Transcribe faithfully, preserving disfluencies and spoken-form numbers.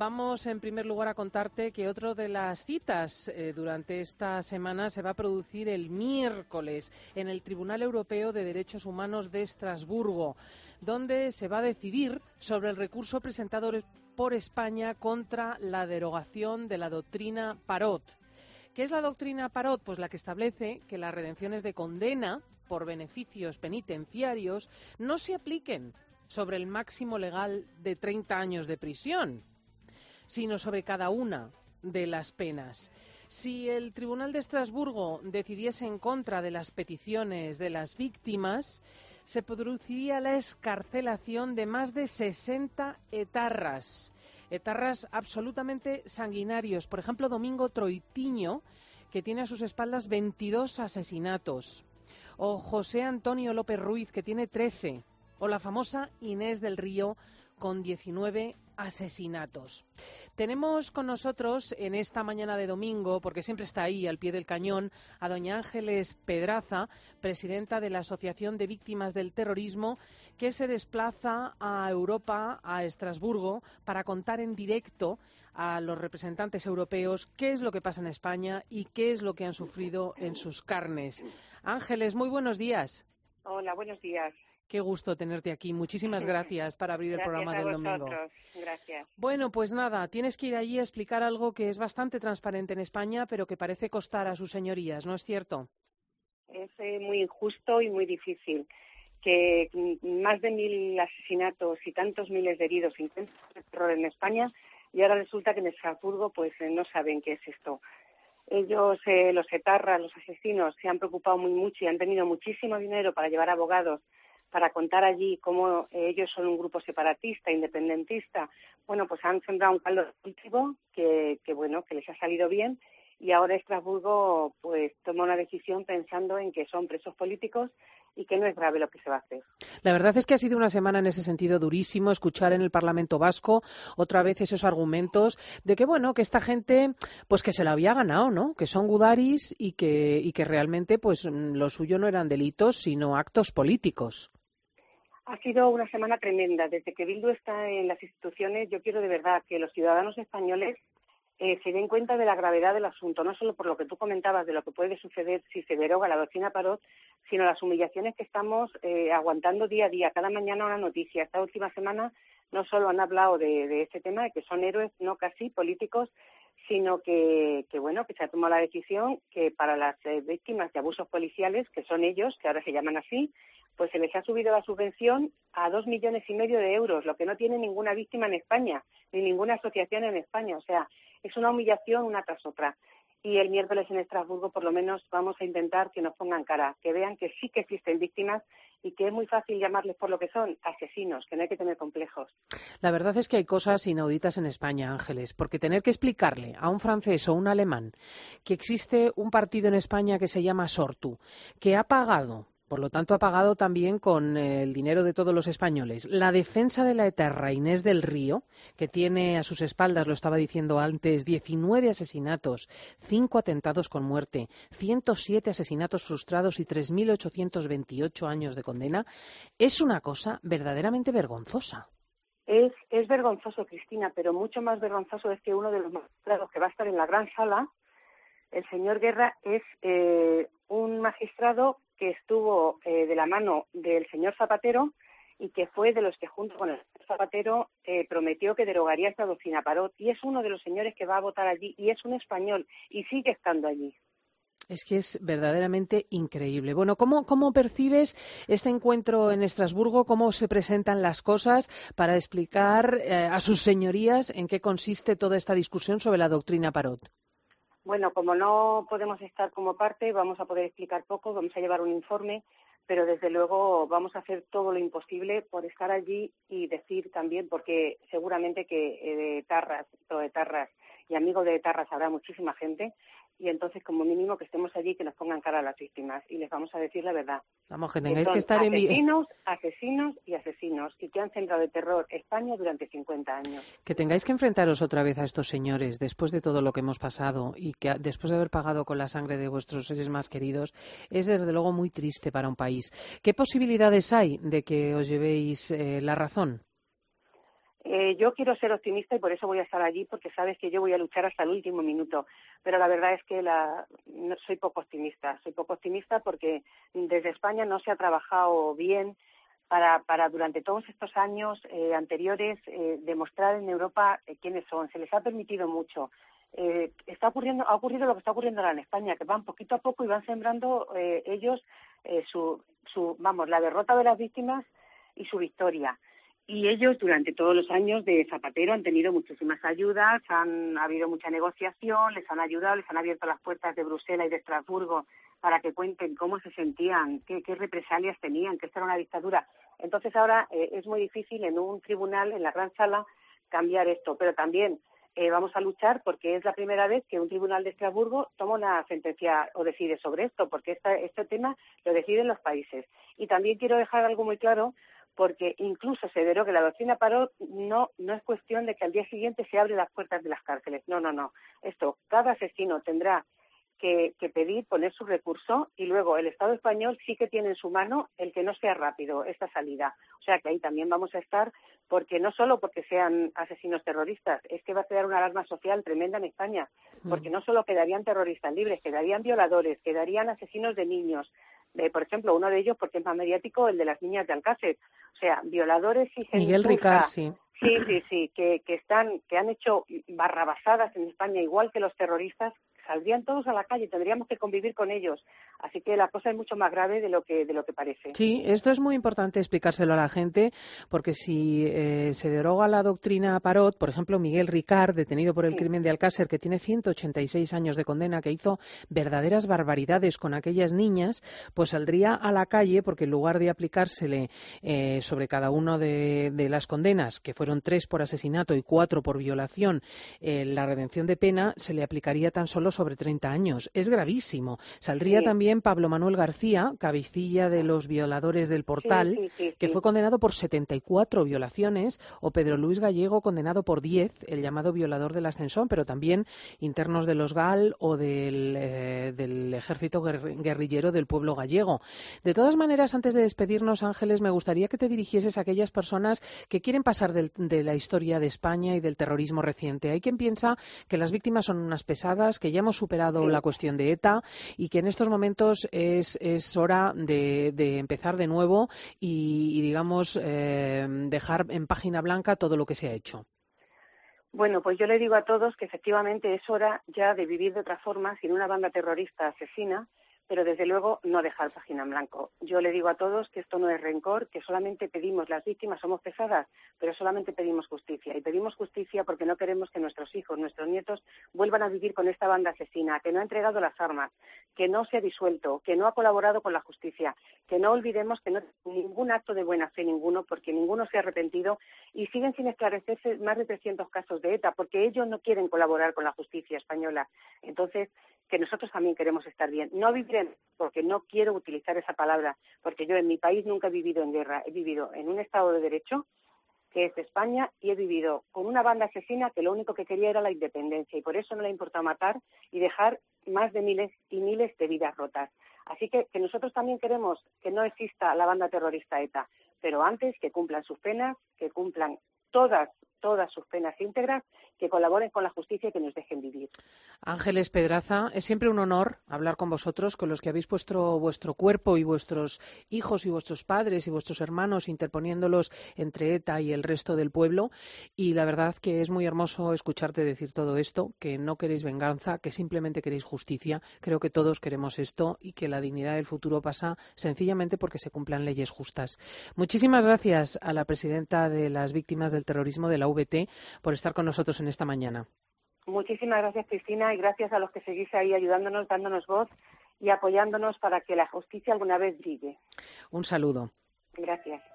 vamos en primer lugar a contarte que otra de las citas eh, durante esta semana se va a producir el miércoles en el Tribunal Europeo de Derechos Humanos de Estrasburgo, donde se va a decidir sobre el recurso presentado por España contra la derogación de la doctrina Parot. ¿Qué es la doctrina Parot? Pues la que establece que las redenciones de condena por beneficios penitenciarios no se apliquen sobre el máximo legal de treinta años de prisión, sino sobre cada una de las penas. Si el Tribunal de Estrasburgo decidiese en contra de las peticiones de las víctimas, se produciría la excarcelación de más de sesenta etarras, etarras absolutamente sanguinarios. Por ejemplo, Domingo Troitiño, que tiene a sus espaldas veintidós asesinatos, o José Antonio López Ruiz, que tiene trece, o la famosa Inés del Río, con diecinueve asesinatos. Tenemos con nosotros en esta mañana de domingo, porque siempre está ahí al pie del cañón, a doña Ángeles Pedraza, presidenta de la Asociación de Víctimas del Terrorismo, que se desplaza a Europa, a Estrasburgo, para contar en directo a los representantes europeos qué es lo que pasa en España y qué es lo que han sufrido en sus carnes. Ángeles, muy buenos días. Hola, buenos días. Qué gusto tenerte aquí. Muchísimas gracias para abrir gracias el programa del domingo. Gracias. Bueno, pues nada, tienes que ir allí a explicar algo que es bastante transparente en España, pero que parece costar a sus señorías, ¿no es cierto? Es eh, muy injusto y muy difícil que más de mil asesinatos y tantos miles de heridos intentos de terror en España, y ahora resulta que en Estrasburgo pues eh, no saben qué es esto. Ellos, eh, los etarras, los asesinos, se han preocupado muy mucho y han tenido muchísimo dinero para llevar abogados para contar allí cómo eh, ellos son un grupo separatista, independentista. Bueno, pues han sembrado un caldo de cultivo que, que, bueno, que les ha salido bien, y ahora Estrasburgo pues toma una decisión pensando en que son presos políticos y que no es grave lo que se va a hacer. La verdad es que ha sido una semana en ese sentido durísimo, escuchar en el Parlamento Vasco otra vez esos argumentos de que, bueno, que esta gente, pues que se la había ganado, ¿no? Que son gudaris y que, y que realmente, pues lo suyo no eran delitos, sino actos políticos. Ha sido una semana tremenda. Desde que Bildu está en las instituciones, yo quiero de verdad que los ciudadanos españoles eh, se den cuenta de la gravedad del asunto, no solo por lo que tú comentabas de lo que puede suceder si se deroga la doctrina Parot, sino las humillaciones que estamos eh, aguantando día a día. Cada mañana una noticia. Esta última semana no solo han hablado de, de este tema, de que son héroes, no casi políticos, sino que, que bueno, que se ha tomado la decisión que para las eh, víctimas de abusos policiales, que son ellos, que ahora se llaman así, pues se les ha subido la subvención a dos millones y medio de euros, lo que no tiene ninguna víctima en España, ni ninguna asociación en España. O sea, es una humillación una tras otra. Y el miércoles en Estrasburgo, por lo menos, vamos a intentar que nos pongan cara, que vean que sí que existen víctimas y que es muy fácil llamarles por lo que son, asesinos, que no hay que tener complejos. La verdad es que hay cosas inauditas en España, Ángeles, porque tener que explicarle a un francés o un alemán que existe un partido en España que se llama Sortu, que ha pagado, por lo tanto ha pagado también con el dinero de todos los españoles, la defensa de la etarra Inés del Río, que tiene a sus espaldas, lo estaba diciendo antes, diecinueve asesinatos, cinco atentados con muerte, ciento siete asesinatos frustrados y tres mil ochocientos veintiocho años de condena, es una cosa verdaderamente vergonzosa. Es, es vergonzoso, Cristina, pero mucho más vergonzoso es que uno de los magistrados que va a estar en la gran sala, el señor Guerra, es eh, un magistrado que estuvo eh, de la mano del señor Zapatero y que fue de los que junto con el señor Zapatero eh, prometió que derogaría esta doctrina Parot, y es uno de los señores que va a votar allí y es un español y sigue estando allí. Es que es verdaderamente increíble. Bueno, ¿cómo, cómo percibes este encuentro en Estrasburgo? ¿Cómo se presentan las cosas para explicar eh, a sus señorías en qué consiste toda esta discusión sobre la doctrina Parot? Bueno, como no podemos estar como parte, vamos a poder explicar poco, vamos a llevar un informe, pero desde luego vamos a hacer todo lo imposible por estar allí y decir también, porque seguramente que eh, de etarras, de etarras y amigos de etarras habrá muchísima gente, y entonces como mínimo que estemos allí, que nos pongan cara a las víctimas y les vamos a decir la verdad. Vamos, que Que tengáis son que estar en asesinos, asesinos y asesinos, y que han sembrado de terror España durante cincuenta años. Que tengáis que enfrentaros otra vez a estos señores después de todo lo que hemos pasado y que después de haber pagado con la sangre de vuestros seres más queridos, es desde luego muy triste para un país. ¿Qué posibilidades hay de que os llevéis eh, la razón? Eh, yo quiero ser optimista y por eso voy a estar allí, porque sabes que yo voy a luchar hasta el último minuto. Pero la verdad es que la, no, soy poco optimista. Soy poco optimista porque desde España no se ha trabajado bien para, para durante todos estos años eh, anteriores eh, demostrar en Europa eh, quiénes son. Se les ha permitido mucho. Eh, está ocurriendo, ha ocurrido lo que está ocurriendo ahora en España, que van poquito a poco y van sembrando eh, ellos eh, su, su, vamos, la derrota de las víctimas y su victoria. Y ellos durante todos los años de Zapatero han tenido muchísimas ayudas, han ha habido mucha negociación, les han ayudado, les han abierto las puertas de Bruselas y de Estrasburgo para que cuenten cómo se sentían, qué, qué represalias tenían, que esta era una dictadura. Entonces ahora eh, es muy difícil en un tribunal, en la gran sala, cambiar esto, pero también eh, vamos a luchar porque es la primera vez que un tribunal de Estrasburgo toma una sentencia o decide sobre esto, porque esta, este tema lo deciden los países. Y también quiero dejar algo muy claro, porque incluso se derogue la doctrina Parot, no, no es cuestión de que al día siguiente se abren las puertas de las cárceles. No, no, no. Esto, cada asesino tendrá que, que pedir, poner su recurso, y luego el Estado español sí que tiene en su mano el que no sea rápido esta salida. O sea que ahí también vamos a estar, porque no solo porque sean asesinos terroristas, es que va a crear una alarma social tremenda en España, porque no solo quedarían terroristas libres, quedarían violadores, quedarían asesinos de niños. Eh, por ejemplo, uno de ellos, porque es más mediático, el de las niñas de Alcácer. O sea, violadores y gentuza. Miguel Ricard, sí. Sí, sí, sí, que, que, están, que han hecho barrabasadas en España, igual que los terroristas, saldrían todos a la calle, tendríamos que convivir con ellos. Así que la cosa es mucho más grave de lo que de lo que parece. Sí, esto es muy importante explicárselo a la gente, porque si eh, se deroga la doctrina Parot, por ejemplo, Miguel Ricard, detenido por el sí. crimen de Alcácer, que tiene ciento ochenta y seis años de condena, que hizo verdaderas barbaridades con aquellas niñas, pues saldría a la calle, porque en lugar de aplicársele eh, sobre cada uno de, de las condenas, que fueron tres por asesinato y cuatro por violación, eh, la redención de pena se le aplicaría tan solo sobre treinta años. Es gravísimo. Saldría sí. también Pablo Manuel García, cabecilla de los violadores del Portal, sí, sí, sí, que sí. fue condenado por setenta y cuatro violaciones, o Pedro Luis Gallego, condenado por diez, el llamado violador del ascensor, pero también internos de los G A L o del, eh, del ejército guerrillero del pueblo gallego. De todas maneras, antes de despedirnos, Ángeles, me gustaría que te dirigieses a aquellas personas que quieren pasar del, de la historia de España y del terrorismo reciente. Hay quien piensa que las víctimas son unas pesadas, que ya hemos superado sí. la cuestión de ETA y que en estos momentos es, es hora de, de empezar de nuevo y, y digamos, eh, dejar en página blanca todo lo que se ha hecho. Bueno, pues yo le digo a todos que efectivamente es hora ya de vivir de otra forma, sin una banda terrorista asesina, pero desde luego no dejar página en blanco. Yo le digo a todos que esto no es rencor, que solamente pedimos, las víctimas somos pesadas, pero solamente pedimos justicia. Y pedimos justicia porque no queremos que nuestros hijos, nuestros nietos, vuelvan a vivir con esta banda asesina, que no ha entregado las armas, que no se ha disuelto, que no ha colaborado con la justicia, que no olvidemos que no hay ningún acto de buena fe, ninguno, porque ninguno se ha arrepentido, y siguen sin esclarecerse más de trescientos casos de ETA, porque ellos no quieren colaborar con la justicia española. Entonces, que nosotros también queremos estar bien. No viviremos, porque no quiero utilizar esa palabra, porque yo en mi país nunca he vivido en guerra, he vivido en un Estado de Derecho, que es España, y he vivido con una banda asesina que lo único que quería era la independencia, y por eso no le importa matar y dejar más de miles y miles de vidas rotas. Así que, que nosotros también queremos que no exista la banda terrorista ETA, pero antes que cumplan sus penas, que cumplan todas todas sus penas íntegras, que colaboren con la justicia y que nos dejen vivir. Ángeles Pedraza, es siempre un honor hablar con vosotros, con los que habéis puesto vuestro cuerpo y vuestros hijos y vuestros padres y vuestros hermanos, interponiéndolos entre ETA y el resto del pueblo. Y la verdad que es muy hermoso escucharte decir todo esto, que no queréis venganza, que simplemente queréis justicia. Creo que todos queremos esto y que la dignidad del futuro pasa sencillamente porque se cumplan leyes justas. Muchísimas gracias a la presidenta de las víctimas del terrorismo de la U V T por estar con nosotros en esta mañana. Muchísimas gracias, Cristina, y gracias a los que seguís ahí ayudándonos, dándonos voz y apoyándonos para que la justicia alguna vez brille. Un saludo. Gracias.